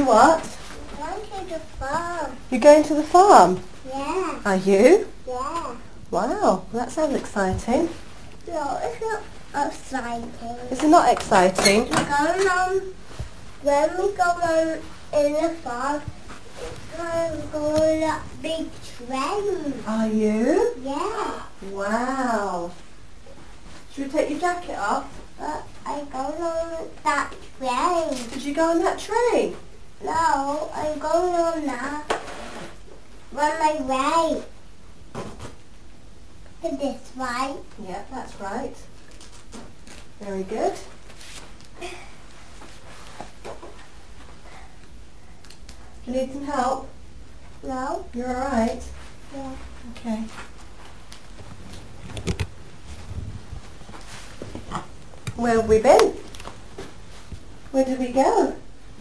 what? I'm going to the farm. You're going to the farm? Yeah. Are you? Yeah. Wow, that sounds exciting. No, it's not exciting. Is it not exciting? When we go on in the farm, we're going on that big train. Are you? Yeah. Wow. Should we take your jacket off? I'm going on that train. Did you go on that train? No, I'm going on that. Run my way. To this way. Yeah, that's right. Very good. Do you need some help? No? You're alright? Yeah. Okay. Where have we been? Where did we go?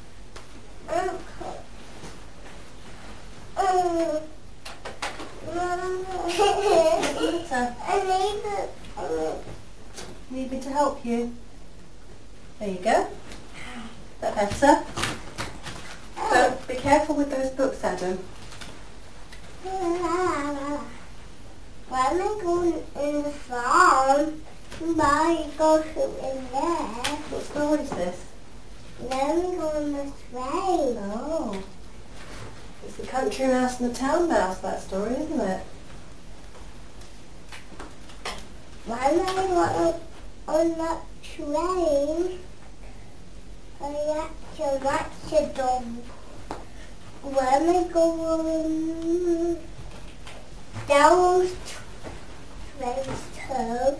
Need me to help you? There you go. Is that better? So be careful with those books, Adam. Why am I going in the farm? Why go in there? What story is this? Let me go on the train. Oh. It's the country mouse and the town mouse, that story, isn't it? Why am I going on that train? That's a dog. Why am I going down trains too?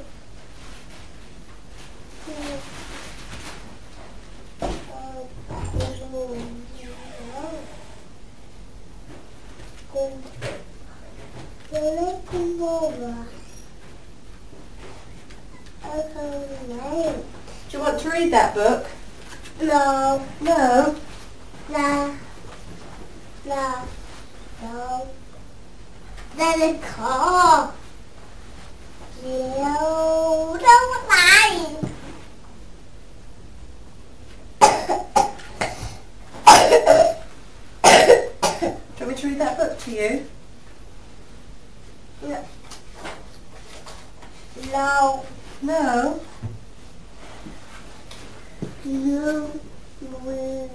Do you want to read that book? No. No. No. No. No. Then a car. No. Don't mind. Do you want me to read that book to you? No. No. No. You will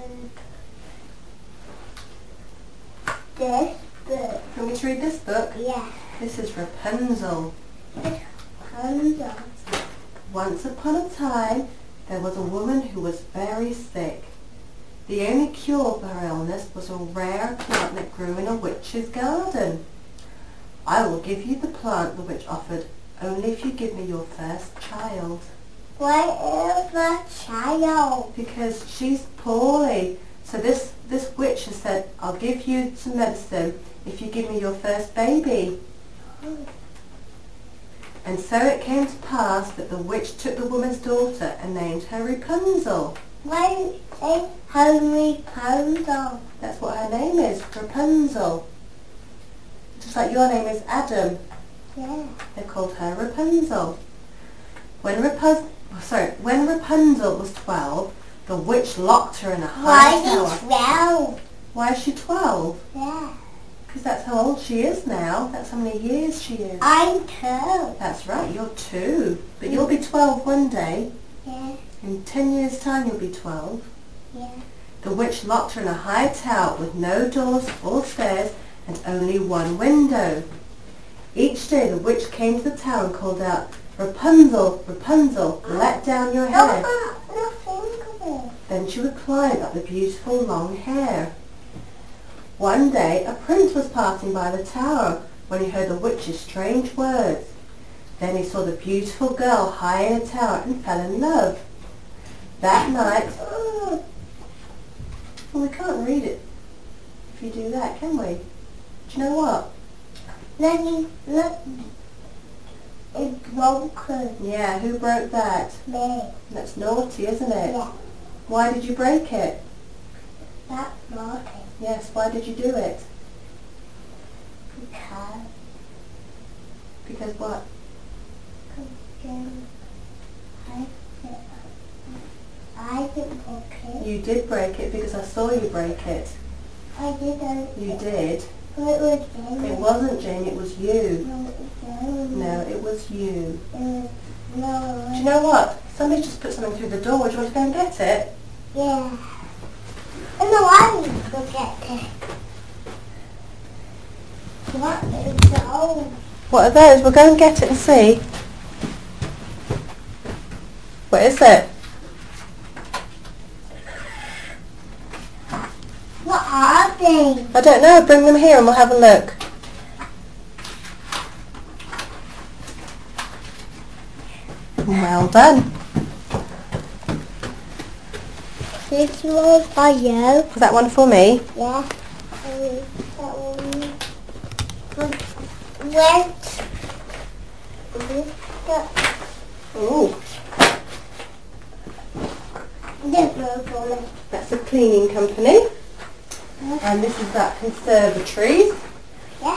this book. Do you want me to read this book? Yeah. This is Rapunzel. Rapunzel. Once upon a time, there was a woman who was very sick. The only cure for her illness was a rare plant that grew in a witch's garden. I will give you the plant the witch offered, only if you give me your first child. Where is the child? Because she's poorly. So this witch has said, I'll give you some medicine if you give me your first baby. And so it came to pass that the witch took the woman's daughter and named her Rapunzel. Why is her Rapunzel? That's what her name is, Rapunzel. Just like your name is Adam. Yeah. They called her Rapunzel. When Rapunzel was 12, the witch locked her in a high tower. Why is 12? Why is she 12? Yeah. Because that's how old she is now. That's how many years she is. I'm 2. That's right, you're 2. But you'll be 12 one day. Yeah. In 10 years' time you'll be 12. Yeah. The witch locked her in a high tower with no doors or stairs and only one window. Each day the witch came to the tower and called out, Rapunzel, Rapunzel, let down your hair. Then she would climb up the beautiful long hair. One day a prince was passing by the tower when he heard the witch's strange words. Then he saw the beautiful girl high in the tower and fell in love. That night, well, we can't read it if you do that, can we? Do you know what? Look. It's broken. Yeah, who broke that? Me. That's naughty, isn't it? Yeah. Why did you break it? That's naughty. Yes, why did you do it? Because. Because what? I didn't break it. You did break it because I saw you break it. I didn't. You did. But it was Jamie. It wasn't Jamie, it was you. No, it was Jamie. No, it was you. No. Do you know what? Somebody just put something through the door. Do you want to go and get it? Yeah. And no, I need to go get it. What is those? What are those? We'll go and get it and see. What is it? What are they? I don't know. Bring them here and we'll have a look. Well done. This one's for you. Was that one for me? Yeah. That one. Went. Ooh, This one for me. that's a cleaning company. And this is that conservatories. Yeah.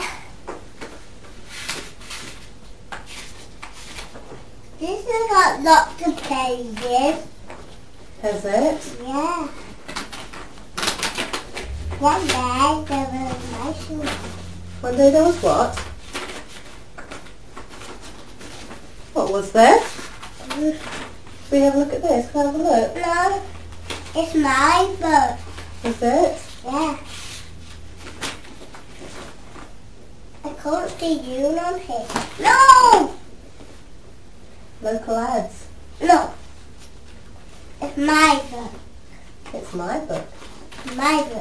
This has got lots of pages. Has it? Yeah. One day there was a nice one. One day there was what? What was there? Should we have a look at this? Can I have a look? No, it's my book. Is it? Yeah. I can't see you on here. No! Local ads. No. It's my book. It's my book. My book.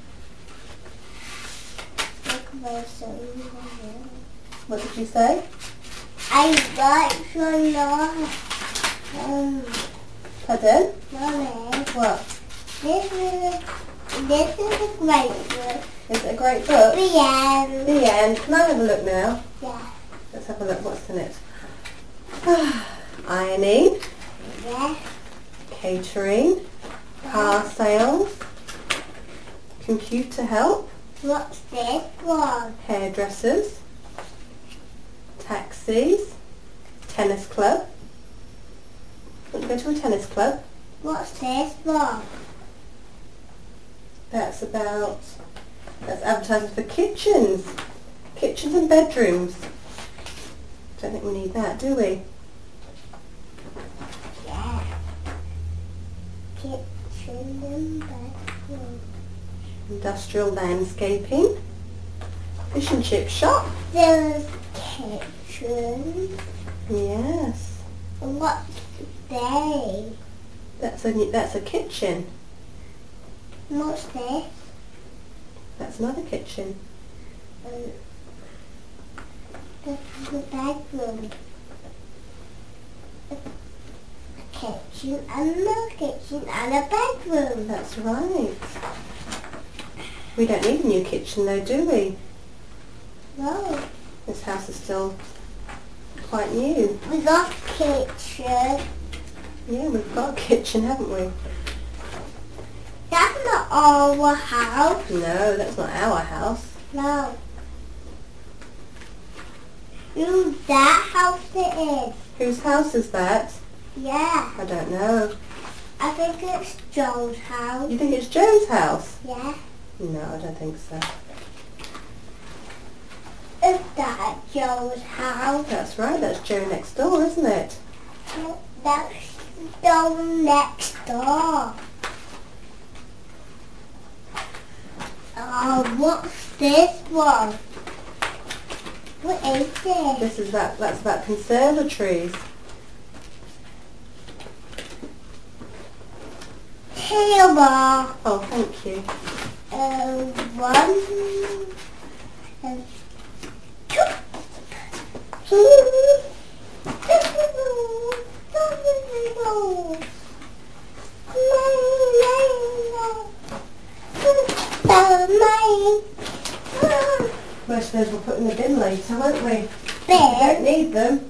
Look where some What did you say? I like to know. Pardon? Mommy, What? this is a great book. Is it a great book? The end. The end. Can I have a look now? Yeah. Let's have a look. What's in it? Ironing, Yeah. catering, car sales, computer help, What's this one? hairdressers, taxis, tennis club. Want to go to a tennis club? What's this one? That's advertising for kitchens. Kitchens and bedrooms. Don't think we need that, do we? Yeah. Kitchen and bedroom. Industrial landscaping. Fish and chip shop. There's kitchen. Yes. What's they? That's a kitchen. What's this? That's another kitchen. This is the bedroom. A kitchen and a kitchen and a bedroom. That's right. We don't need a new kitchen though, do we? No. This house is still quite new. We got kitchen. Yeah, we've got a kitchen, haven't we? That's not our house. No, that's not our house. No. Whose that house it is? Whose house is that? Yeah. I don't know. I think it's Joe's house. You think it's Joe's house? Yeah. No, I don't think so. Is that Joe's house? That's right, that's Joe next door, isn't it? That's Joe next door. Oh, what's this one? What is this? That's about conservatories. Table. Oh, thank you. One and Most of those we'll put in the bin later, won't we? We don't need them.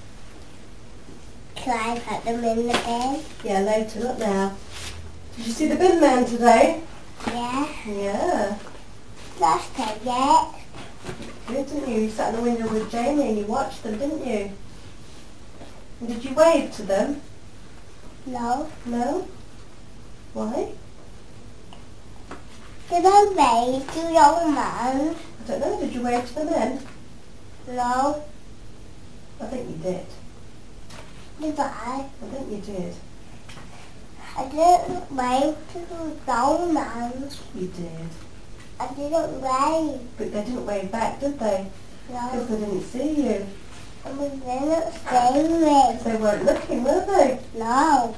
Can I put them in the bin? Yeah, later, not now. Did you see the bin man today? Yeah. Yeah. Last time, yeah. Good, didn't you? You sat in the window with Jamie and you watched them, didn't you? And did you wave to them? No. No? Why? Did I wave to young man? I don't know. Did you wave to the men? No. I think you did. Did I? I think you did. I didn't wave to the young man. You did. I didn't wave. But they didn't wave back, did they? Because No. they didn't see you. And we didn't see me. They weren't looking, were they? No.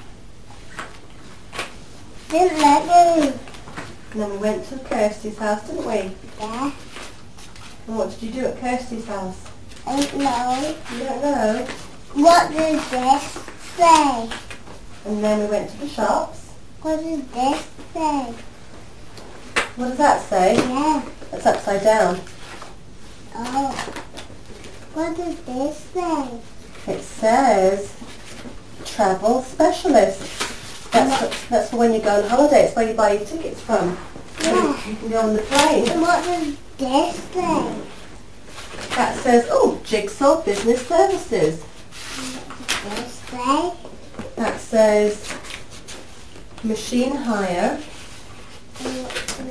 Didn't let me. And then we went to Kirsty's house, didn't we? Yeah. And what did you do at Kirsty's house? I don't know. You don't know. What does this say? And then we went to the shops. What does this say? What does that say? Yeah. That's upside down. Oh. What does this say? It says travel specialist. That's for when you go on holiday. It's where you buy your tickets from. Yeah. You can go on the plane. And what does this say? That says, oh, Jigsaw Business Services. What does this say? That says machine hire. And what does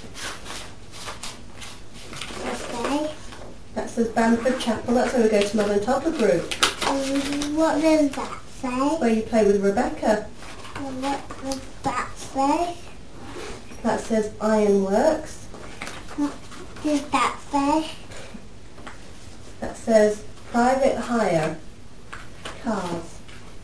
this say? That says Bamford Chapel. That's where we go to Mum and Topper Group. And what does that say? Where you play with Rebecca. And what does that say? That says Ironworks. What does that say? That says private hire cars.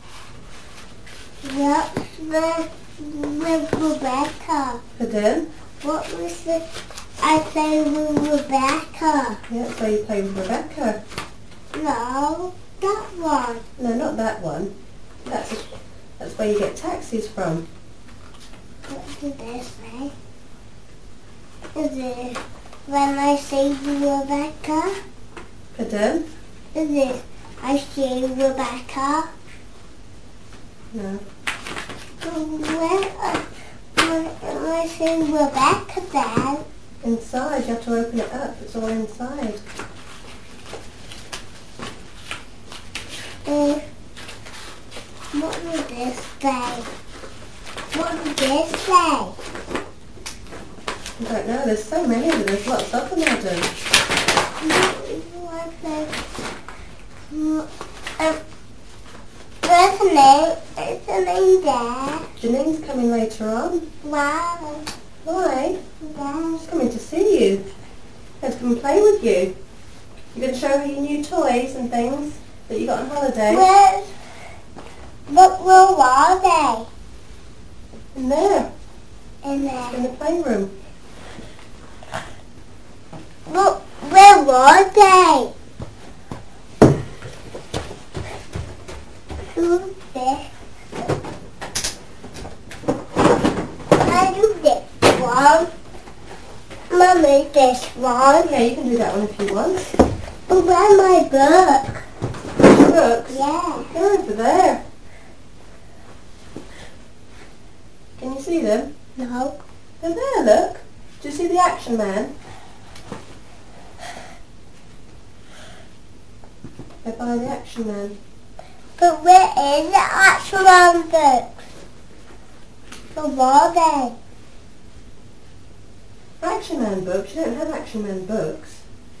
What's with Rebecca? Pardon? What was it I say with Rebecca? Yeah, that's where you play with Rebecca. No, that one. No, not that one. That's where you get taxis from. What did this say? Is it when I say Rebecca? Pardon? Is it I say Rebecca? No. When I say Rebecca then? Inside, you have to open it up. It's all inside. What did this say? What did this say? I don't know. There's so many of them. There's lots of them, Adam. There's a name. It's a name there. Janine's coming later on. Wow. Why? Yeah. She's coming to see you. She's come and play with you. You're going to show her your new toys and things that you got on holiday. Where are they? In there, In there. in the playroom. Where were they? Who's this? I do this one. Mummy, this one. Yeah, you can do that one if you want. But where's my book? Books? Yeah. They're over there. Can you see them? No. They're there, look. Do you see the Action Man? They're by the Action Man. But where is the actual books? Where are they? Action Man books? You don't have Action Man books.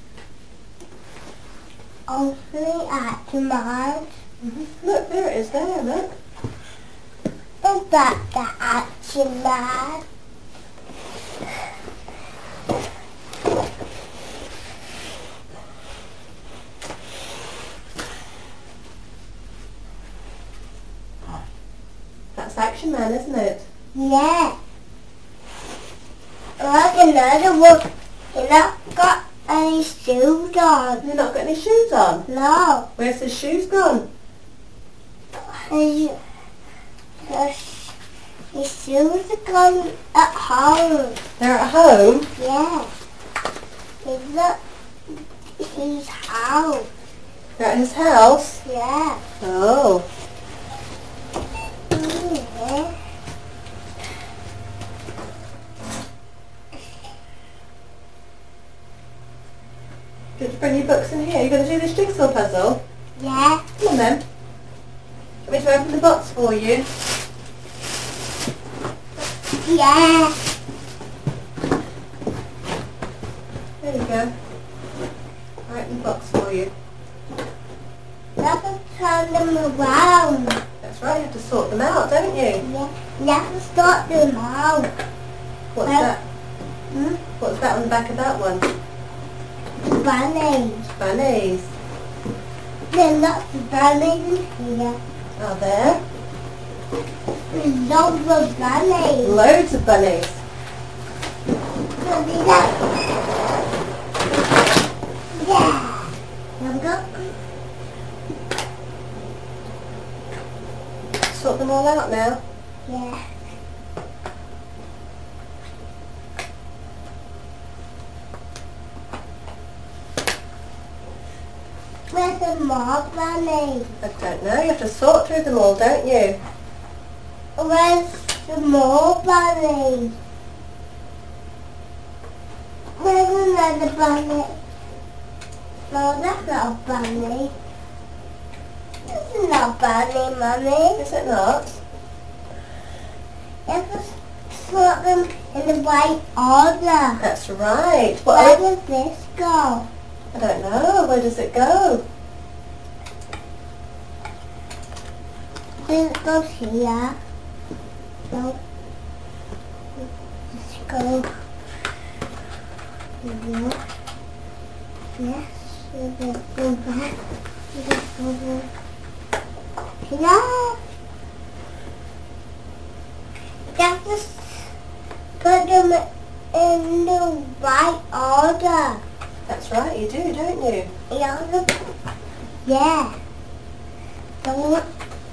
Only actual man. Look, there it is there, look. Is that the actual man? That's Action Man, isn't it? Yeah. Like another one. You're not got any shoes on. You've not got any shoes on. No. Where's his shoes gone? His shoes are gone at home. They're at home. Yeah. He's at his house. They're at his house. Yeah. Oh. Yeah. Did you bring your books in here? You're going to do this jigsaw puzzle? Yeah. Come on then. Want me to open the box for you? Yeah. There you go. Right in the box for you. Never turn them around. That's right, you have to sort them out, don't you? Yeah. Never start them out. What's that? Hmm? What's that on the back of that one? Bunnies. Bunnies. There are lots of bunnies in here. Are there? There's lots of bunnies. Loads of bunnies. Look at that. Yeah. There we go. Sort them all out now. Yeah. Where's the more bunnies? I don't know, you have to sort through them all, don't you? Where's the more bunnies? Where's another bunny? No, that's not a bunny. That's not a bunny, Mummy. Is it not? You have to sort them in the right order. That's right. Where does this go? I don't know. Where does it go? This goes here. No. This goes here. Yes. This goes back. This goes here. Just put them in the right order. That's right, you do, don't you? Yeah. Don't.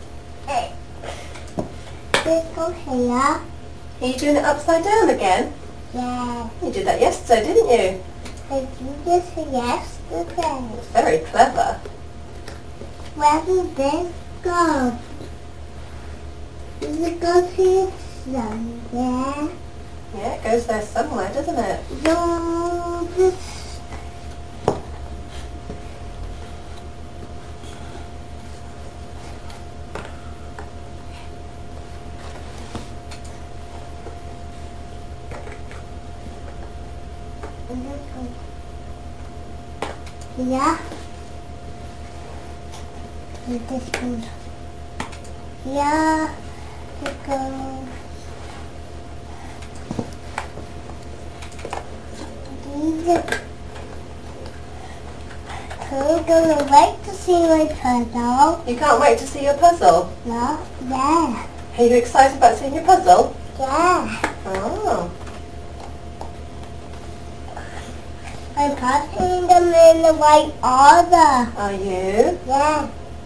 This goes here. Are you doing it upside down again? Yeah. You did that yesterday, didn't you? I did this yesterday. Very clever. Where does this go? Does it go to somewhere? Yeah, it goes there somewhere, doesn't it? No, this. Yeah. And this goes. Yeah. This goes. I'm gonna wait to see my puzzle. You can't wait to see your puzzle? No? Yeah. Are you excited about seeing your puzzle? Yeah. Oh. I'm putting them in the right order. Are you? Yeah.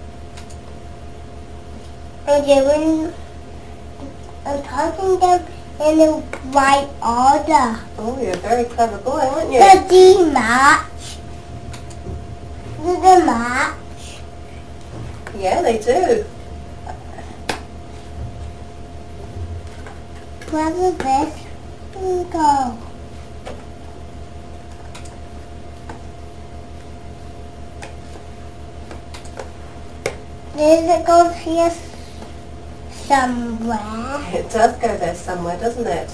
I'm putting them in the right order. Oh, you're a very clever boy, aren't you? Does they match? Do they match? Yeah, they do. Where does this go? Does it go here somewhere? It does go there somewhere, doesn't it?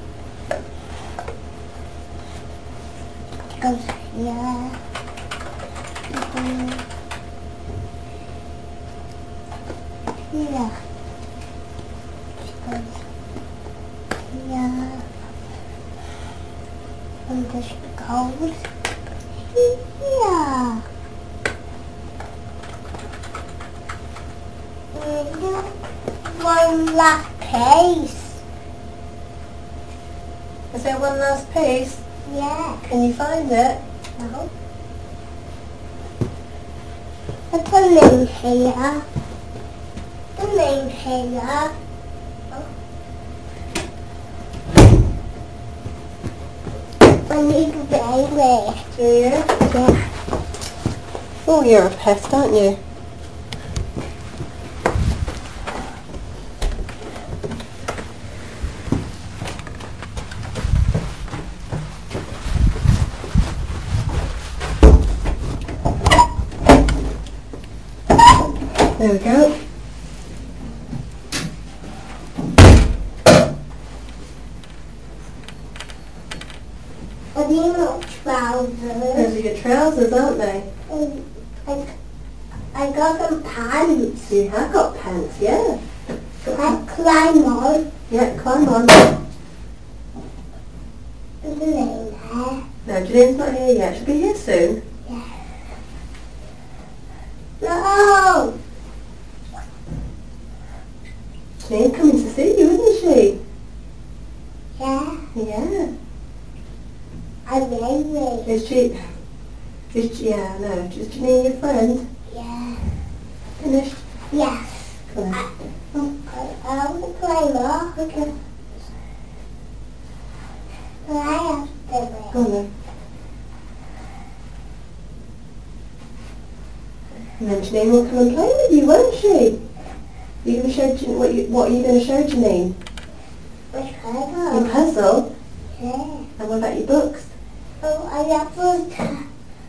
It goes here. Here. It goes here. And this goes here. One last piece. Is there one last piece? Yeah. Can you find it? No. Put the name here. The name here. Oh. I need a baby. Do you? Yeah. Oh, you're a pest, aren't you? There we go. I need my trousers. Those are your trousers, aren't they? I got some pants. You have got pants, yeah. I climb on. Yeah, climb on. Is the name there? No, Janine's not here yet. She'll be here soon. Yeah. No! Janine's coming to see you, isn't she? Yeah. Yeah. I'm angry. Is she, yeah, no. Is Janine your friend? Yeah. Finished? Yes. Come on. I want to climb up. Okay. But I have to Go on then. And then Janine will come and play with you, won't she? You're going to show what are you going to show Janine? Which Your puzzle? puzzle? Yeah. And what about your books? Oh, I have to...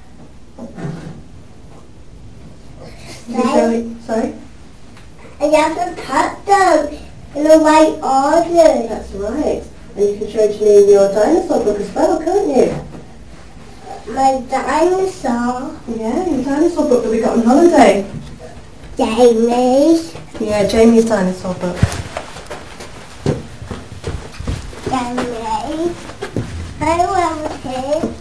You can show it. Sorry? I have to cut them in the right order. That's right. And you can show Janine your dinosaur book as well, can't you? My dinosaur. Yeah, your dinosaur book that we got on holiday. Jamie's. Yeah, Jamie's dinosaur book. Jamie. I love him.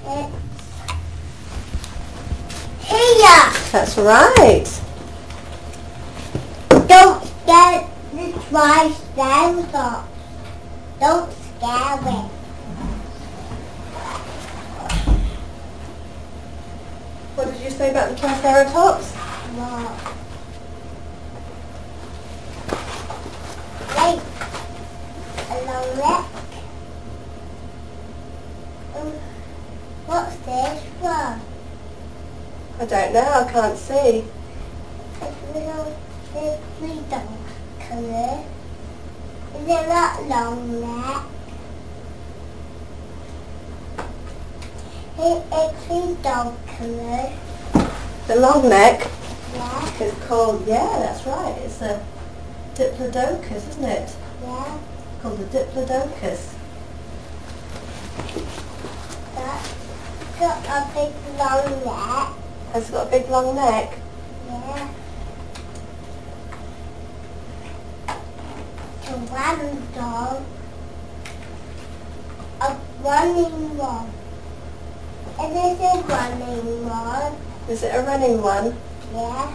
It's here. That's right. Don't scare the Triceratops. Don't scare it. What did you say about the Triceratops? What? Wait. A long neck. What's this one? I don't know, I can't see. It's little colour. Is it not long neck? It's a dog colour. The long neck Yeah, is called, yeah, that's right, it's a Diplodocus, isn't it? yeah. Called a Diplodocus. That's got a big long neck. Has it got a big long neck? Yeah. A one dog. A running one. And this is running one. Is it a running one? Yeah.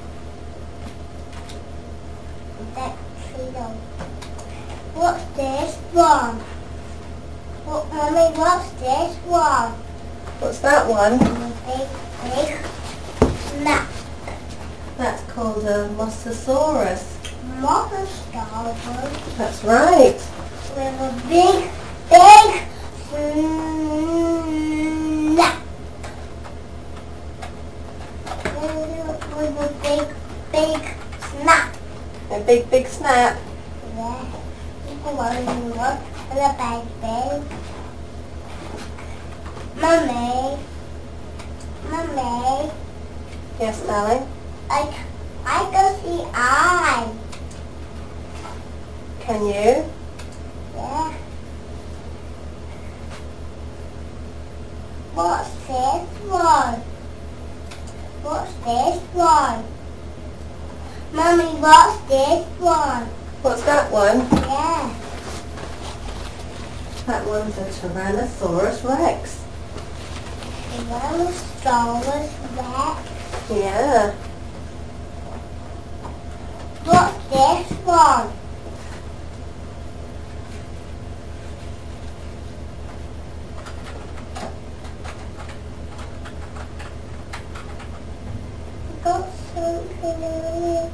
That's three. What's this one? What, Mummy, what's this one? What's that one? Big snap. That's called a Mosasaurus. Monster That's right. with a big snap. With a big snap. A big snap. Yeah. One and a big. Mummy, Yes, darling. I can see eye. Can you? Yeah. What's this one? What's this one? Mummy, what's this one? What's that one? Yeah. That one's a Tyrannosaurus Rex. Tyrannosaurus Rex. Yeah. What's this one? Got something in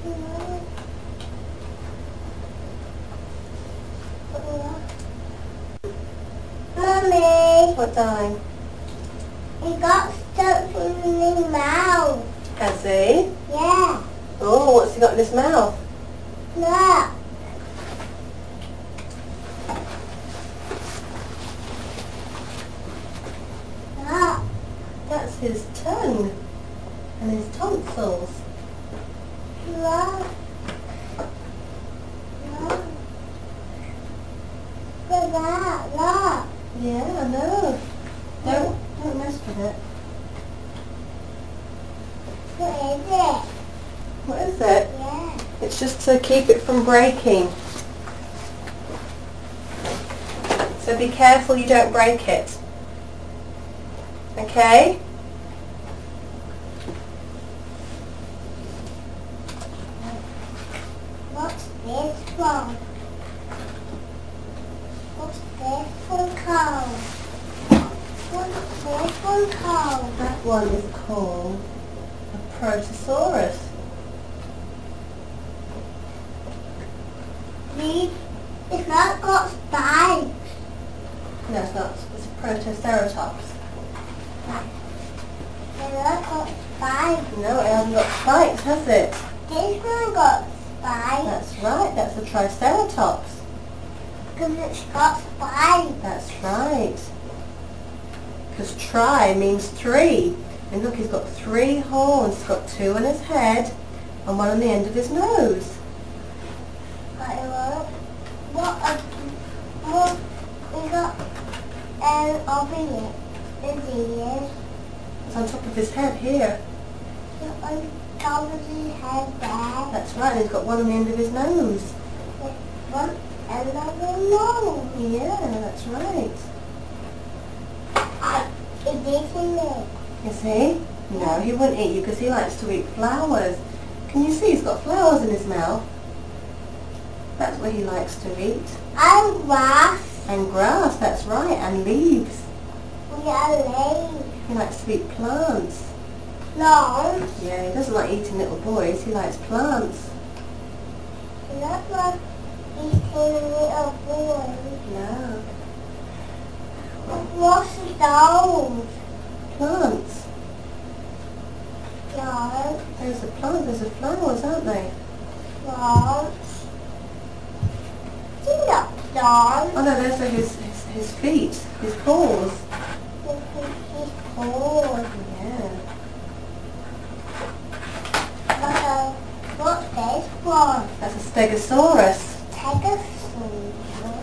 Mummy, What, darling? he got something in his mouth. Has he? Yeah, Oh, what's he got in his mouth? look. Look. That's his tongue and his tonsils. Look. Look. Look at that, look. Yeah, I know. open it. What is it? What is it? Yeah. It's just to keep it from breaking. So be careful you don't break it. Okay? What's this one? What's this one called? What's this one called? That one is called a Protosaurus. See, it's not got spines. No, it's not. It's a Protoceratops. It's not got spines. No, it hasn't got spikes, has it? This one got spines That's right. That's a Triceratops. because it's got spines. That's right. Because tri means three. And look, he's got 3 horns. He's got 2 on his head and 1 on the end of his nose. What we got over here, his ears, It's on top of his head here. on top of his head there, That's right. And he's got 1 on the end of his nose. one end of the nose. Yeah, that's right. It's eating me. Is he? No, he wouldn't eat you because he likes to eat flowers. Can you see he's got flowers in his mouth? That's what he likes to eat. And grass. And grass, that's right, and leaves. We got leaves. He likes to eat plants. Plants. Yeah, he doesn't like eating little boys, he likes plants. Not like eating little boys. No. What's those? Plants. Plants. Those are plants, those are flowers, aren't they? Plants. See that plants? Oh no, those are his feet, his paws. His paws. Yeah. What's this one? That's a Stegosaurus. Stegosaurus.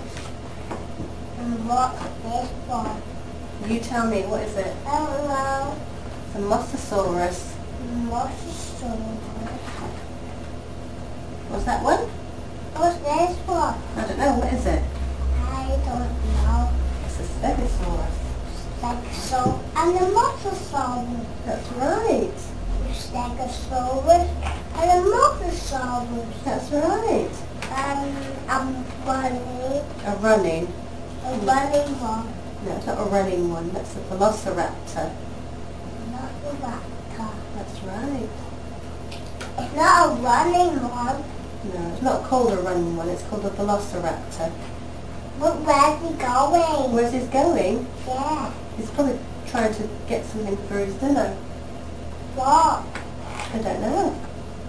And what's this one? You tell me, what is it? I don't know. It's a Mosasaurus. Mosasaurus. What's that one? What's this one? I don't know, what is it? I don't know. It's a Stegosaurus. Stegosaurus and a Mosasaurus. That's right. Stegosaurus and a Mosasaurus. That's right. I'm running. A running. A running one. No, it's not a running one. That's a Velociraptor. Not a raptor. That's right. It's not a running one. No, it's not called a running one. It's called a Velociraptor. But where's he going? Where's he going? Yeah. He's probably trying to get something for his dinner. What? I don't know.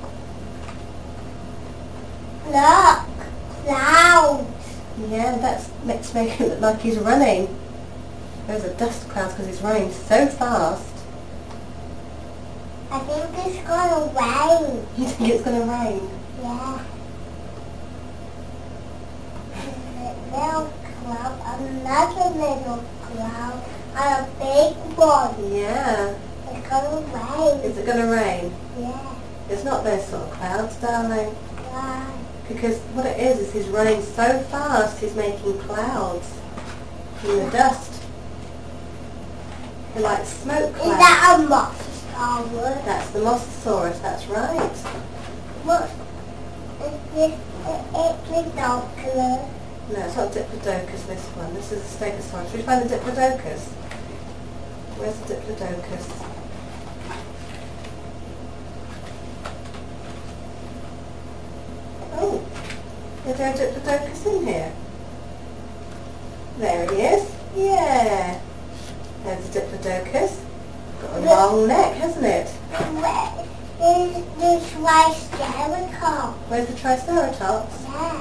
Look. Clouds. Yeah, that's makes it look like he's running. Those are dust clouds because he's running so fast. I think it's gonna rain. You think it's going to rain? Yeah. Little cloud, another little cloud, and a big one. Yeah. It's gonna rain. Is it going to rain? Yeah. It's not those sort of clouds, darling. Why? Because what it is he's running so fast he's making clouds in the dust. They're like smoke Is clouds. that a Mosasaurus? That's the Mosasaurus, that's right. What? Is this a Diplodocus? No, it's not Diplodocus, this one. This is a Stegosaurus. Should we find the Diplodocus? Where's the Diplodocus? Oh, is there a Diplodocus in here? There he is. Yeah. There's a Diplodocus. Got a long neck, hasn't it? Where is the Triceratops? Where's the Triceratops? Yeah.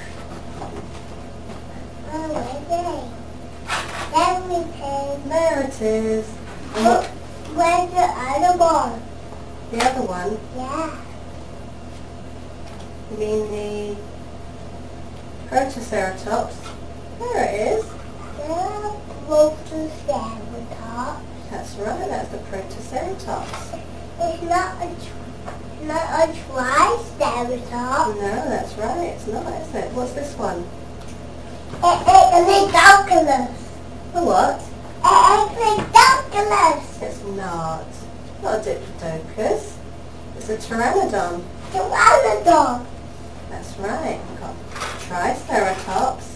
Oh, where is it? There it is. And what, Where's the other one? the other one? Yeah. You mean the Protoceratops? There it is. The Protoceratops. That's right, that's the Protoceratops. It's not a triceratops. No, that's right, it's not, is it? What's this one? It's a Diplodocus. A what? It's a Diplodocus. It's not. Not a Diplodocus. It's a Pteranodon. Pteranodon. That's right. We've got Triceratops,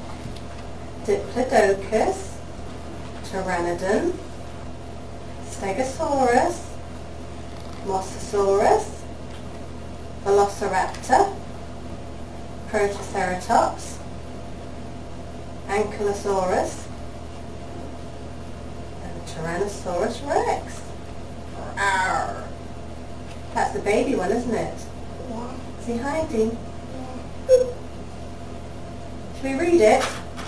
Diplodocus, Pteranodon, Stegosaurus, Mosasaurus, Velociraptor, Protoceratops, Ankylosaurus, and Tyrannosaurus Rex. Arr. That's the baby one, isn't it? Yeah. Is he hiding? Yeah. Shall we read it?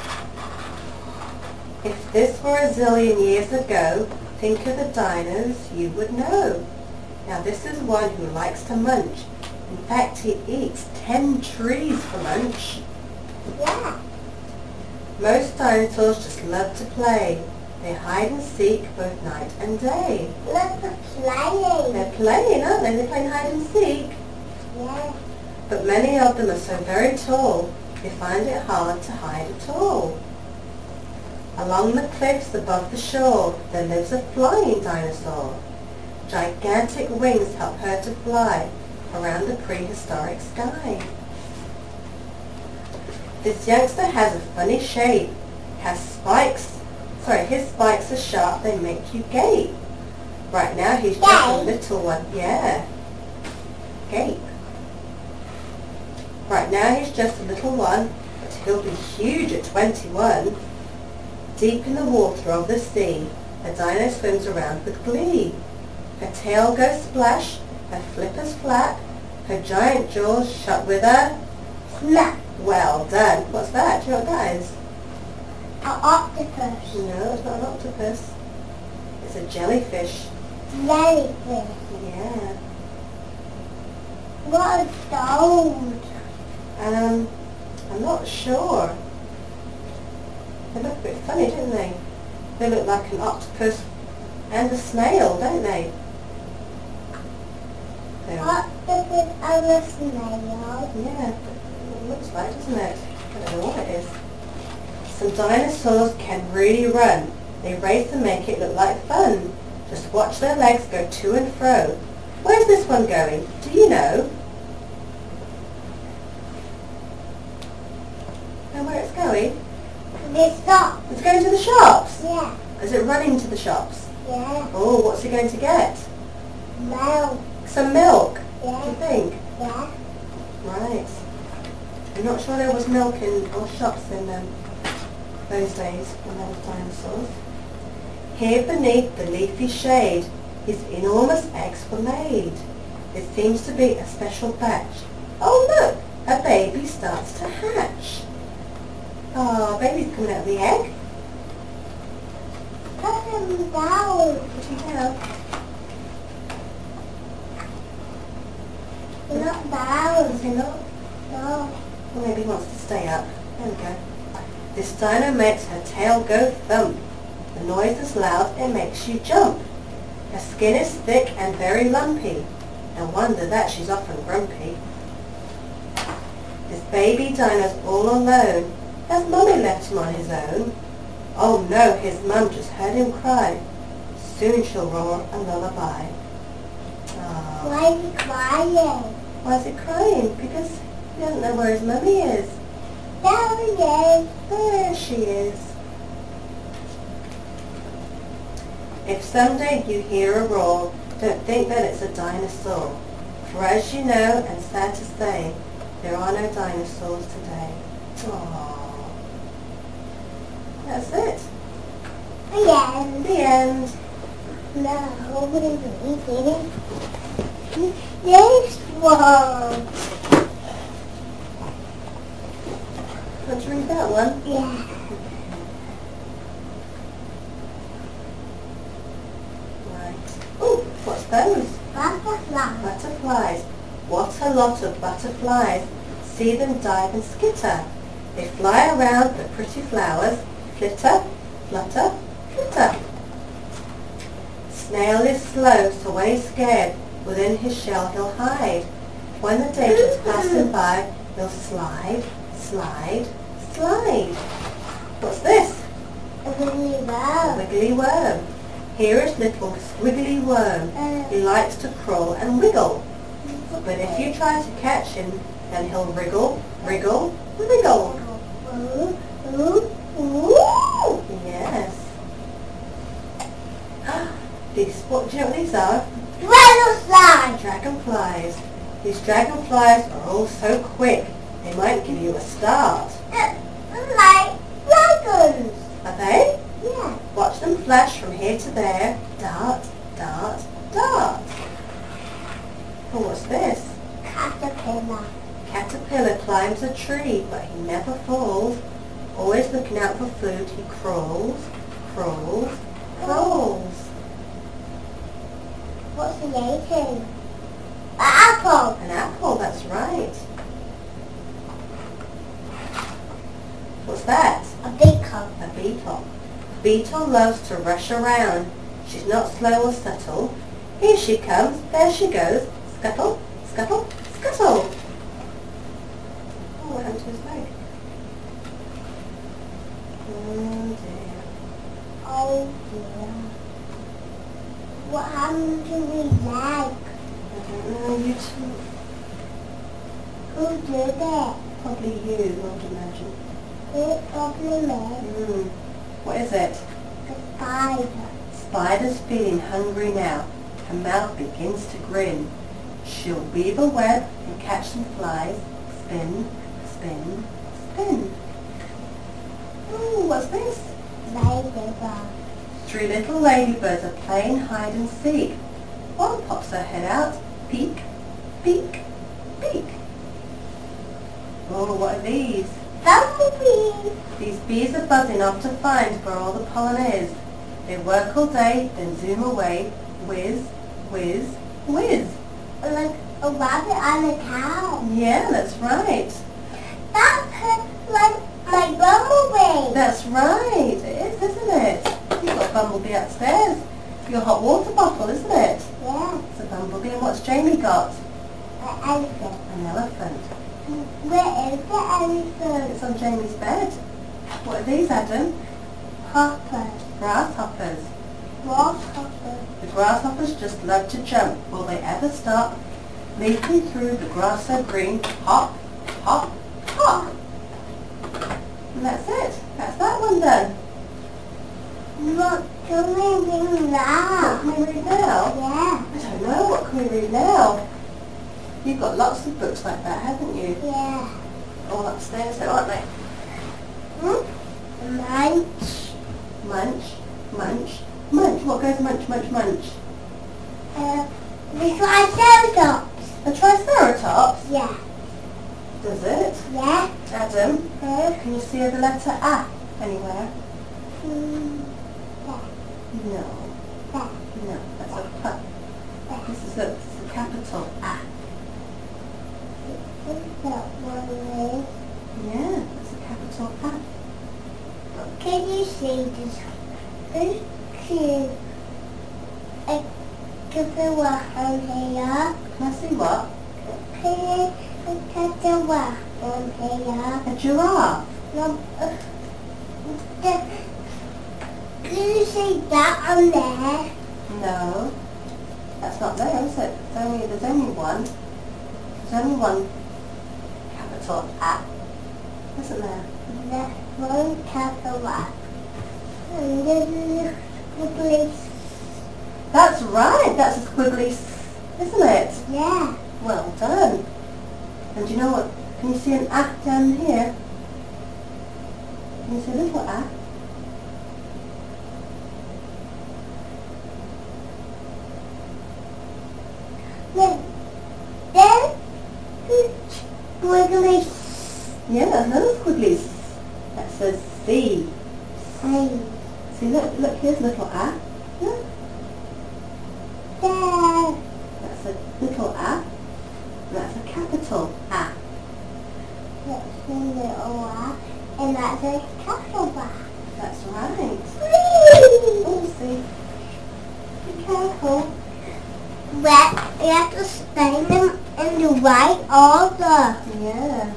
If this were a zillion years ago, think of the dinos you would know. Now this is one who likes to munch. In fact, he eats 10 trees for lunch. Yeah. Most dinosaurs just love to play. They hide and seek both night and day. Look at playing. They're playing, aren't they? They're playing hide and seek. Yeah. But many of them are so very tall, they find it hard to hide at all. Along the cliffs above the shore, there lives a flying dinosaur. Gigantic wings help her to fly around the prehistoric sky. This youngster has a funny shape, his spikes are sharp, they make you gape. Right now he's just a little one. Yeah. Gape. Right now he's just a little one, but he'll be huge at 21. Deep in the water of the sea, a dino swims around with glee. Her tail goes splash, her flippers flap, her giant jaws shut with a Snap. well done. What's that? Do you know what that is? An octopus. No, it's not an octopus. It's a jellyfish. Jellyfish. Yeah. What are those? I'm not sure. They look a bit funny, don't they? They look like an octopus and a snail, don't they? Octopus and a snail. Yeah, it looks like, doesn't it? I don't know what it is. Some dinosaurs can really run. They race and make it look like fun. Just watch their legs go to and fro. Where's this one going? Do you know? Know where it's going? They stop. It's going to the shops. Yeah. Is it running to the shops? Yeah. Oh, what's he going to get? Milk. Some milk, do you Yeah. think? Yeah. Right. I'm not sure there was milk in or shops in those days when there were dinosaurs. Here beneath the leafy shade, his enormous eggs were laid. It seems to be a special batch. Oh look, a baby starts to hatch. Oh, baby's coming out of the egg. Put him down. Put him down. He's not down. Is he not? No. Or maybe he wants to stay up. There we go. This dino makes her tail go thump. The noise is loud, it makes you jump. Her skin is thick and very lumpy. No wonder that she's often grumpy. This baby dino's all alone. Has Mummy left him on his own? Oh no, his mum just heard him cry. Soon she'll roar a lullaby. Ah. Why is he crying? Why is he crying? Because he doesn't know where his mummy is. There he is. There she is. If someday you hear a roar, don't think that it's a dinosaur. For as you know, and sad to say, there are no dinosaurs today. Aww. That's it. The end. The end. No, we didn't. This one. Want to read that one? Yeah. Right. Oh, what's those? Butterfly. Butterflies. What a lot of butterflies. See them dive and skitter. They fly around the pretty flowers. Flitter, flutter, flitter. snail is slow, so when he's scared, within his shell he'll hide. When the danger's passing by, he'll slide, slide, slide. What's this? A wiggly A worm. wiggly worm. Here is little squiggly worm. He likes to crawl and wiggle. But if you try to catch him, then he'll wriggle, wriggle, wriggle. Yes. What do you know what these are? Dragonfly. Dragonflies. These dragonflies are all so quick, they might give you a start. Like dragons. Are they? Yeah. Watch them flash from here to there. Dart, dart, dart. Oh, what's this? Caterpillar. Caterpillar climbs a tree, but he never falls. Always looking out for food, he crawls, crawls, crawls. What's he eating? An apple. An apple, that's right. What's that? A beaker. A beetle. A beetle loves to rush around. She's not slow or subtle. Here she comes, there she goes. Scuttle, scuttle, scuttle. Oh, what happened to his leg? Oh dear. Oh dear. What happened to his leg? I don't know, you two. Who did it? Probably you, I would imagine. It probably me. What is it? The spider. Spider's feeling hungry now. Her mouth begins to grin. She'll weave a web and catch some flies. Spin, spin, spin. Ooh, what's this? Ladybug. Three little ladybirds are playing hide and seek. One pops her head out. Peek, peek, peek. Oh, what are these? Bumblebee. These bees are buzzing off to find where all the pollen is. They work all day, then zoom away. Whiz, whiz, whiz. Like a rabbit and a cow. Yeah, that's right. That's like my bumblebee. That's right. It is, isn't it? You've got a bumblebee upstairs. Your hot water bottle, isn't it? Yeah. It's a bumblebee. And what's Jamie got? An elephant. An elephant. Where is the elephant? It's on Jamie's bed. What are these, Adam? Hoppers. Grasshoppers. Grasshoppers. The grasshoppers just love to jump. Will they ever stop? Leaping through the grass so green. Hop, hop, hop. And that's it. That's that one done. What can we do What now? can we read now? Yeah. I don't know. What can we read now? You've got lots of books like that, haven't you? Yeah. All upstairs there, aren't they? Munch. Munch, munch, munch. What goes munch, munch, munch? The Triceratops. A triceratops? Yeah. Does it? Yeah. Adam, can you see the letter A anywhere? Yeah. No. Yeah. No, that's a P. This is a capital A. That one Yeah, it's a capital A. is. Can you see this? Can you walk on here? Can I see what? Can you walk on here? A giraffe. No, can you see that on there? No. That's not there, is it? There's only one. There's only one capital A. Isn't there? That one capital walk. And then the police. That's right. That's a squiggly S, isn't it? Yeah. Well done. And do you know what? Can you see an A down here? Can you see a little A? Then wiggly Yeah, another squiggly S. That says C. C. See, look, here's a little A. Look, There. that's a little A. And that's a capital A. That's a little one. And that's a capital one. That's right. Whee! Oh, see. Be careful. You have to stand them in the right order. Yeah.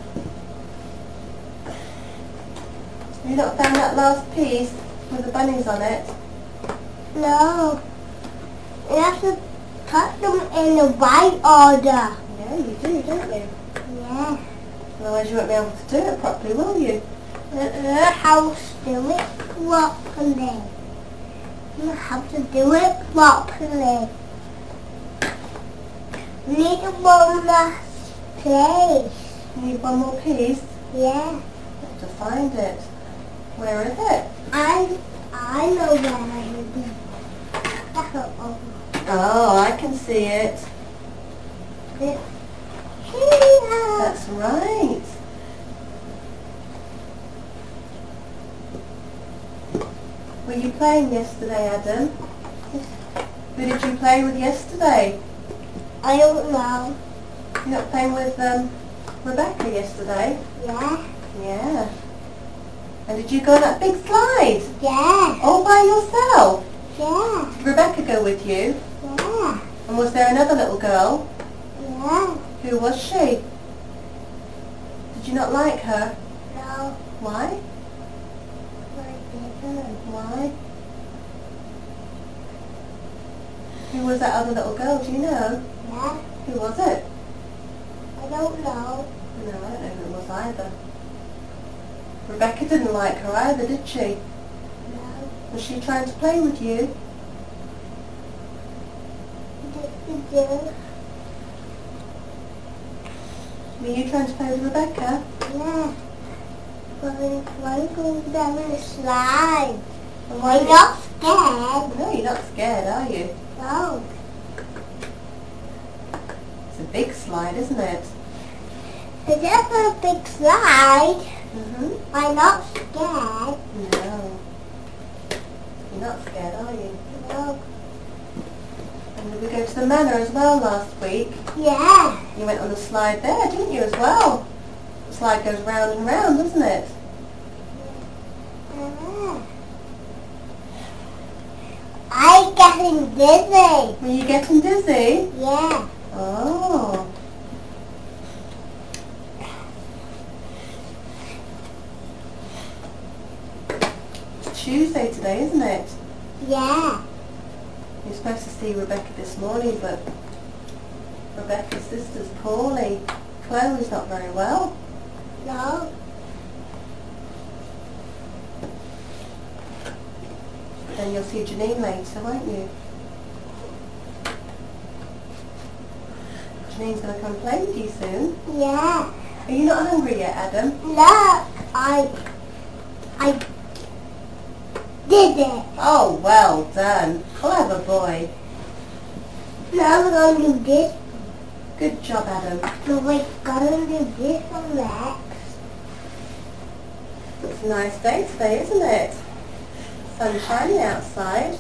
Have you not found that last piece with the bunnies on it? No. You have to put them in the right order. Yeah, you do, don't you? Yeah. Otherwise you won't be able to do it properly, will you? How to do it properly. You have to do it properly. We need one last place. You need one more piece? Yeah. You have to find it. Where is it? I know where it is. Oh, I can see it. Here. That's right. Were you playing yesterday, Adam? Who did you play with yesterday? I don't know. You not playing with Rebecca yesterday? Yeah. Yeah. And did you go on that big slide? Yeah. All by yourself? Yeah. Did Rebecca go with you? Yeah. And was there another little girl? Yeah. Who was she? Did you not like her? No. Why? I didn't. Why? Who was that other little girl, do you know? Yeah. Who was it? I don't know. No, I don't know who it was either. Rebecca didn't like her either, did she? No. Was she trying to play with you? Yeah. Were you trying to play with Rebecca? Yeah. But why go down the slide? And I'm not scared. No, you're not scared, are you? No. It's a big slide, isn't it? It's just a big slide. Mm-hmm. I'm not scared. No. You're not scared, are you? No. And did we go to the manor as well last week? Yeah. You went on the slide there, didn't you, as well? The slide goes round and round, doesn't it? I'm getting dizzy. Were you getting dizzy? Yeah. Oh. It's Tuesday today, isn't it? Yeah. You're supposed to see Rebecca this morning, but Rebecca's sister's poorly. Chloe's not very well. No. Then you'll see Janine later, won't you? Janine's going to come play with you soon. Yeah. Are you not hungry yet, Adam? Look, I did it. Oh, well done. Clever boy. Now we're going to do this. Good job, Adam. So we're going to do this one next. It's a nice day today, isn't it? Sun shining outside.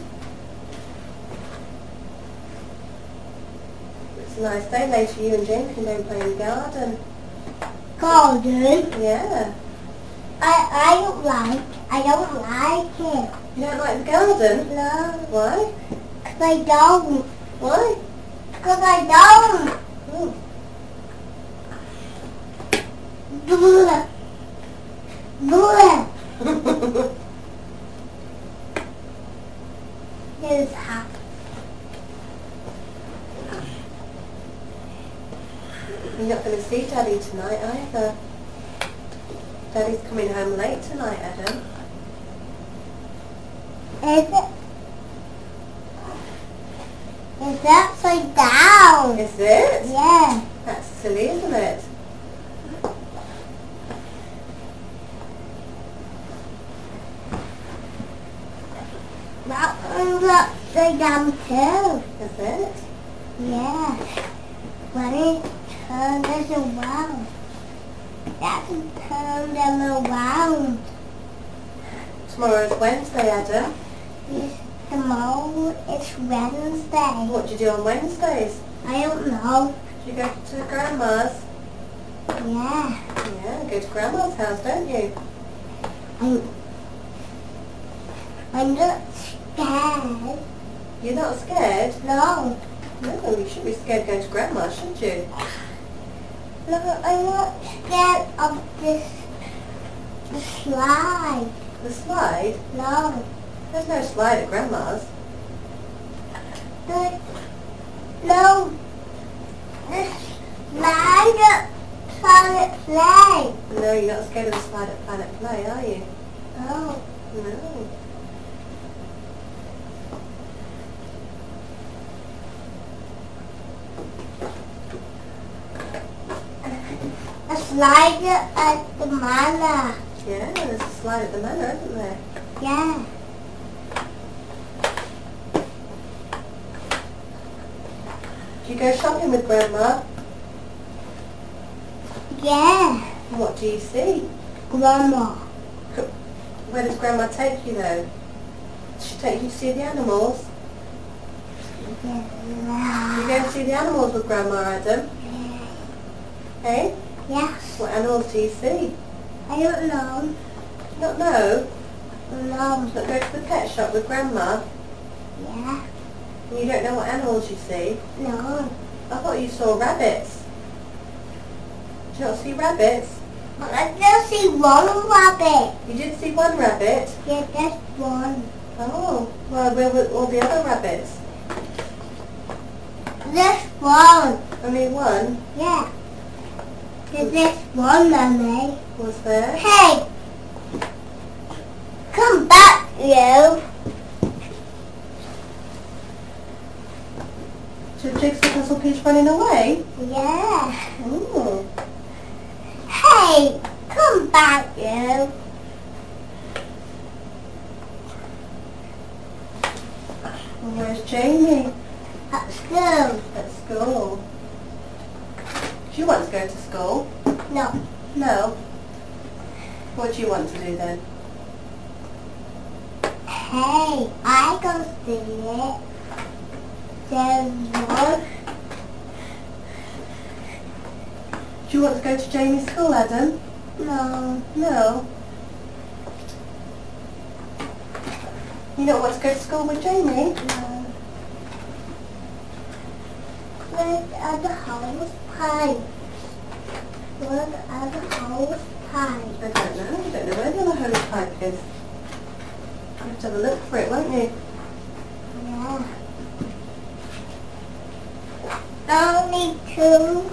It's a nice day. Later you and Jane can go and play in the garden. Garden? Yeah. I don't like it. You don't like the garden? No. Why? 'Cause I don't. Why? 'Cause I don't. Oh. Blah. Blah. It's hot. You're not going to see Daddy tonight either. Daddy's coming home late tonight, Adam. Is it? It's upside down. Is it? Yeah. That's silly, isn't it? That one's upside down too. Is it? Yeah. When it turns around. That's turn them around. Tomorrow's Wednesday, Adam. Tomorrow it's Wednesday. What do you do on Wednesdays? I don't know. Do you go to Grandma's? Yeah. Yeah, go to Grandma's house, don't you? I'm not scared. You're not scared? No. No, you shouldn't be scared going to Grandma, should you? No, I'm not scared of the slide. The slide? No. There's no slide at Grandma's. No. The slide at Planet Play. No, you're not scared of the slide at Planet Play, are you? No. No. A slide at the Manor. Yeah, there's a slide at the Manor, isn't there? Yeah. Do you go shopping with Grandma? Yeah. What do you see? Grandma. Where does Grandma take you though? Does she take you to see the animals? Yeah. You go to see the animals with Grandma, Adam? Hey? Yes. What animals do you see? I don't know. Do you not know? No. Not go to the pet shop with Grandma? Yeah. And you don't know what animals you see? No. I thought you saw rabbits. Did you not see rabbits? I just see one rabbit. You did see one rabbit? Yeah, just one. Oh, well, where were all the other rabbits? Just one. Only one? Yeah. There's just one, Mummy. Was there? Hey! Come back, you. Is the jigsaw puzzle piece running away? Yeah. Ooh. Hey! Come back, you. Well, where's Jamie? At school. At school. Do you want to go to school? No. No. What do you want to do then? Hey, I can see it. There's one. Do you want to go to Jamie's school, Adam? No. No. You don't want to go to school with Jamie? No. Where's the other house pie? Where's the other house pie? I don't know. I don't know where the other hose pipe is. You have to have a look for it, won't you? Yeah. Only two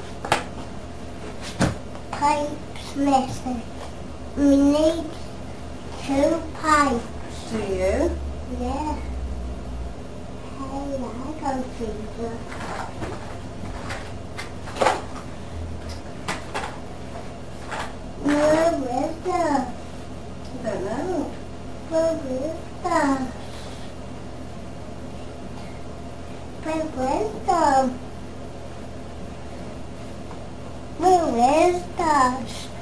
pipes missing. We need two pipes. Do you? Yeah. Hey, I can see them. Where is the? I don't know. Where is the? Where is the? Where is the?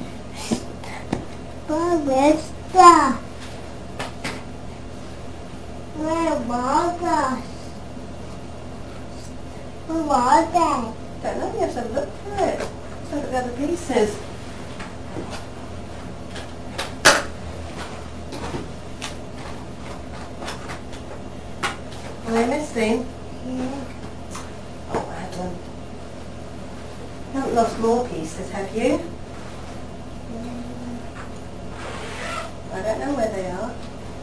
Where is the? Where was the? Where was that? Don't know. You have to have a look for it. Let's look at the other pieces. Are they missing? Yeah. Oh, Adam. You haven't lost more pieces, have you? I don't know where they are.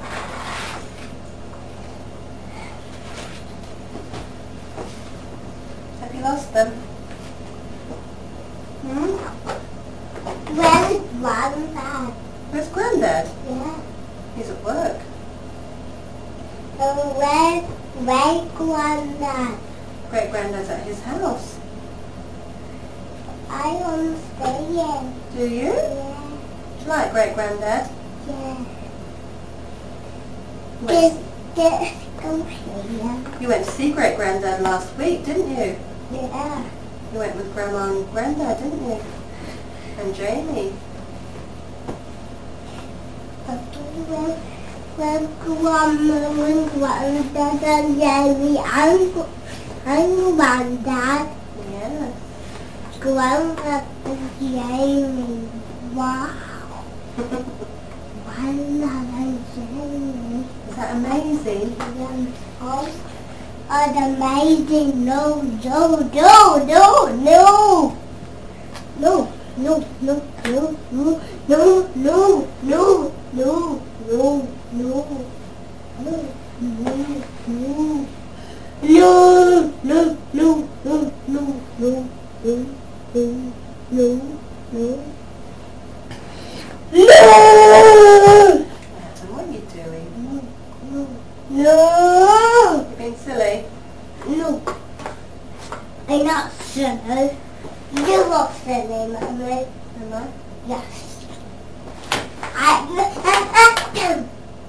Have you lost them? Hmm? Where's Grandad? Where's Grandad? Yeah. He's at work. Where's Grandad? Great Grandad's at his house. I want to stay here. Do you? Yeah. Do you like Great Grandad? Yeah. Went- Come here. You went to see Great Grandad last week, didn't you? Yeah. You went with Grandma and Grandad, didn't you? And Jamie. When Grandma and Grandad and Jamie and Grandad, Yeah. Grandad and Jamie. Wow. Grandad and Jamie. Is that amazing? And are amazing. No, no, no, no, no. No, no, no, no, no, no, no, no, no, no, no, no, no, no. No, no, no, no, no, no, no, no, no, no. No! Adam, what are you doing? No, no, You're being silly. no. I'm not silly. You're not silly, Mummy. Am I? Yes. I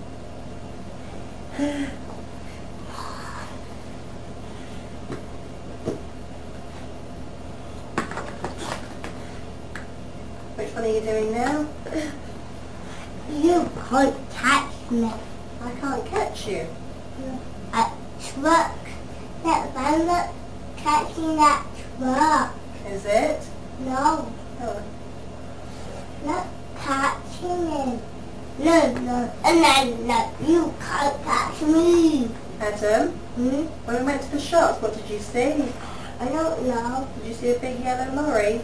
Which one are you doing now? You can't catch me. I can't catch you. A truck. That I'm not catching that truck. Is it? No, Oh. not catching it. No, no, no, you can't catch me. Adam, Hmm? when we went to the shops, what did you see? I don't know. Did you see a big yellow lorry?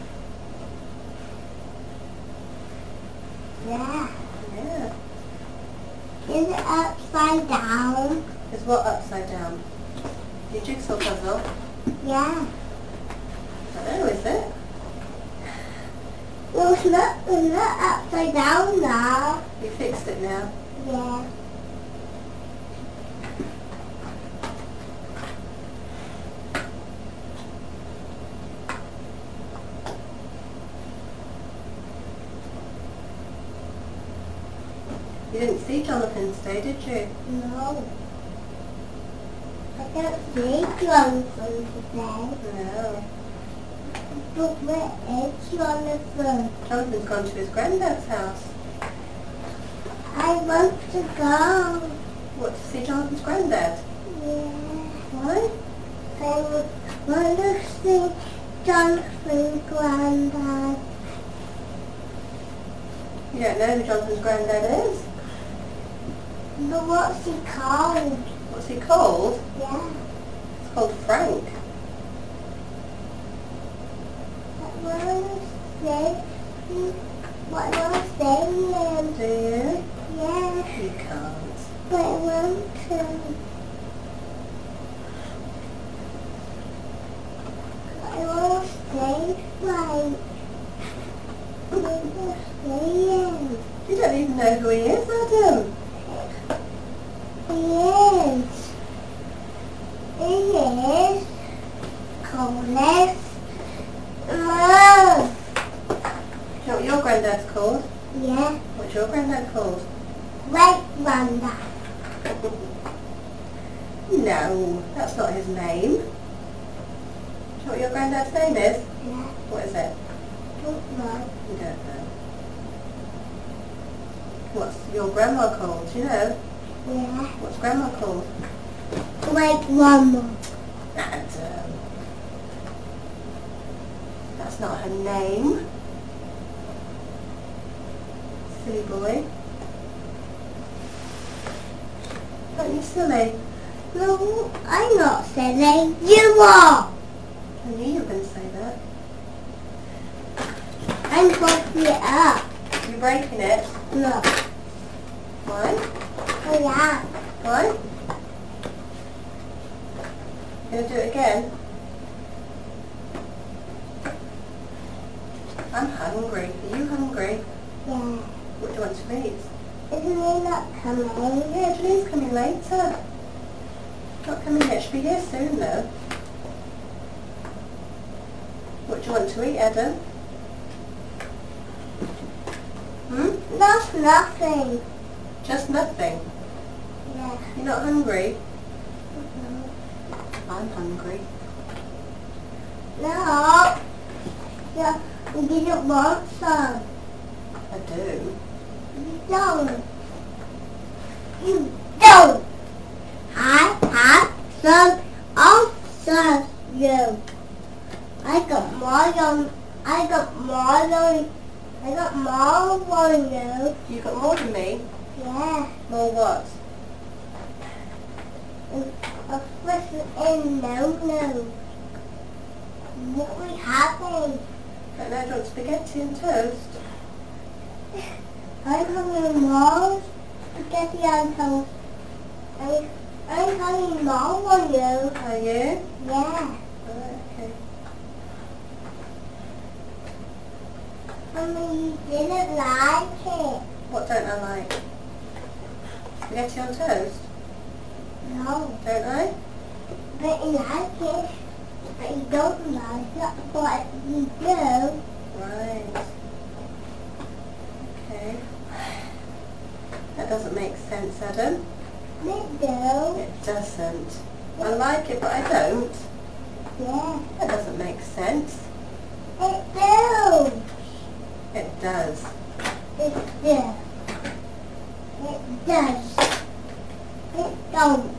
Yeah. Yeah. Is it upside down? Is what upside down? Your jigsaw puzzle? Yeah. I don't know, is it? Well, it's not upside down now. You fixed it now. Yeah. You didn't see Jonathan today, did you? No. I can't see Jonathan today. No. But where is Jonathan? Jonathan's gone to his granddad's house. I want to go. What, to see Jonathan's granddad? Yeah. Why? I want to see Jonathan's granddad. You don't know who Jonathan's granddad is? But what's he called? What's he called? Yeah. It's called Frank. What I want to say him. Do you? Yeah. You can't. But I want to. I want to say Frank. I want to say him. You don't even know who he is, Adam. He is. He is. Coolest. Mom. Do you know what your granddad's called? Yeah. What's your granddad called? Great Wanda. No, that's not his name. Do you know what your granddad's name is? Yeah. What is it? Don't know. You don't know. What's your grandma called? Do you know? Yeah. What's grandma called? Great Wanda. Adam. That's not her name. Silly boy. Aren't you silly? No, I'm not silly. You are. I knew you were going to say that. I'm breaking it up. You're breaking it. No. Why? Oh yeah. Why? You going to do it again? I'm hungry. Are you hungry? Yeah. What do you want to eat? Isn't he not coming? Yeah, Janine's coming later. Not coming yet. She'll be here soon though. What do you want to eat, Adam? Hmm? That's nothing. Just nothing. Yeah. You're not hungry? No. I'm hungry. No. Yeah. You didn't want some. I do. You don't. You don't. I have some also you. I got more on. I got more on. I got more on you. You got more than me? Yeah. More what? A fish and no. What we having? Don't know, do you want spaghetti and toast? I'm having more spaghetti and toast. I'm having more on you. Are you? Yeah. Okay. Mommy, you didn't like it. What don't I like? Spaghetti on toast? No. Don't I? But you like it. But you don't like it. But you do. Right. Okay. That doesn't make sense, Adam. It do. It doesn't. I like it, but I don't. Yeah. That doesn't make sense. It do. It does. It do. It does. It don't.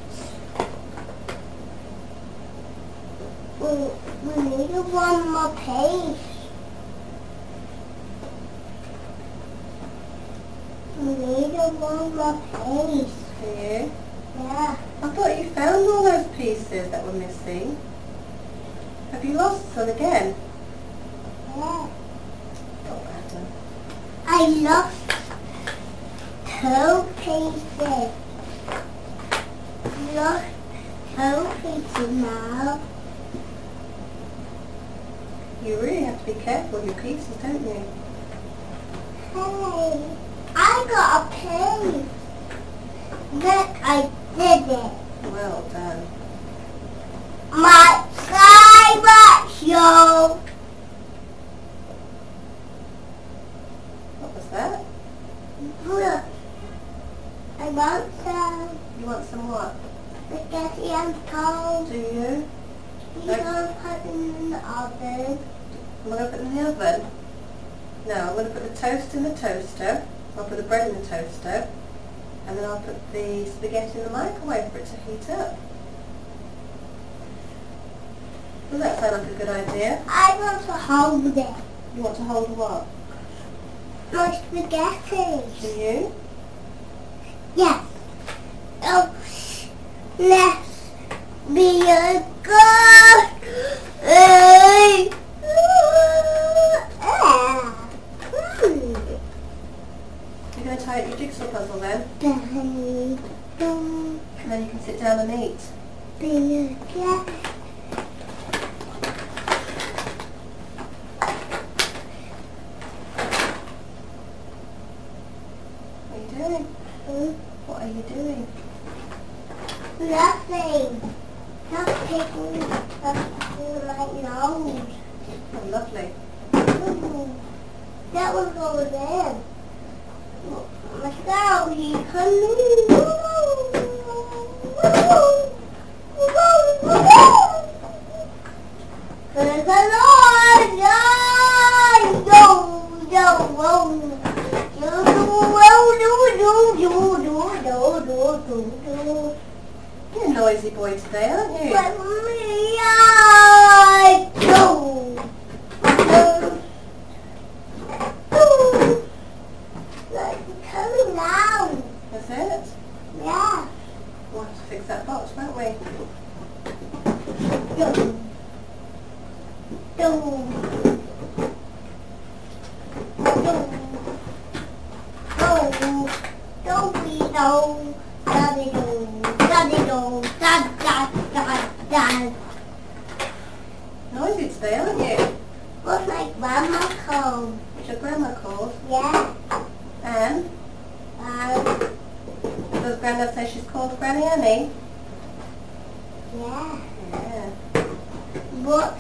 We need one more page. We need one more page. Do you? Yeah. I thought you found all those pieces that were missing. Have you lost them again? Yeah. Oh, Adam. I lost 2 pieces. Lost 2 pieces now. You really have to be careful with your pieces, don't you? Hey, I got a pen. Look, I did it. Well done. My favorite show. What was that? Look, I want some You want some what? spaghetti and toast. Do you? You don't put it in the oven. Am I going to put it in the oven? No, I'm going to put the toast in the toaster. I'll put the bread in the toaster. And then I'll put the spaghetti in the microwave for it to heat up. Does that sound like a good idea? I want to hold it. You want to hold what? My spaghetti. Do you? Yes. Oh, let's be a good. You're going to tie up your jigsaw puzzle then? Be And then you can sit down and eat. a good. What are you doing? What are you doing? Nothing. Not taking my nose. Oh, lovely. That was over there. Myself, he coming. There's a Lord. You're a noisy boy today, aren't you? Let me go. Like coming down. That's it? Yeah. We'll have to fix that box, won't we? Noisy today, aren't you? What's my grandma called? What's your grandma called? Yeah. Anne? Does Grandad say she's called Granny Annie? Yeah. Yeah. What?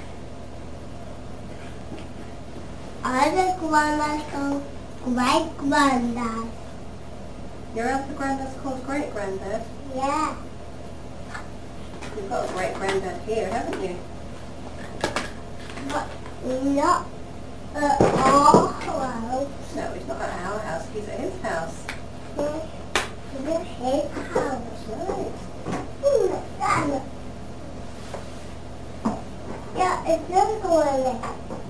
Other grandma's called great granddad. Your other granddad's called Great Granddad? Yeah. You've got a great granddad here, haven't you? But not at all. Hello. No, he's not at our house, he's at his house. This is his house. That's right. Yeah, it's not going there.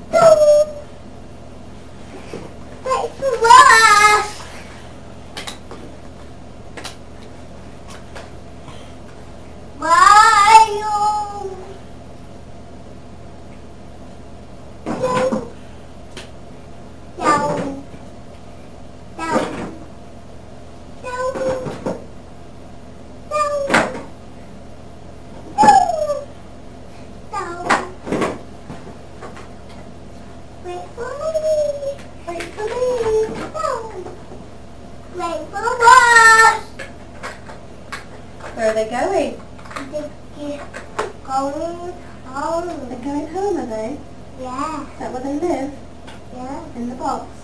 Wait for us. Wow. going? They're going home. They're going home, are they? Yeah. Is that where they live? Yeah. In the box?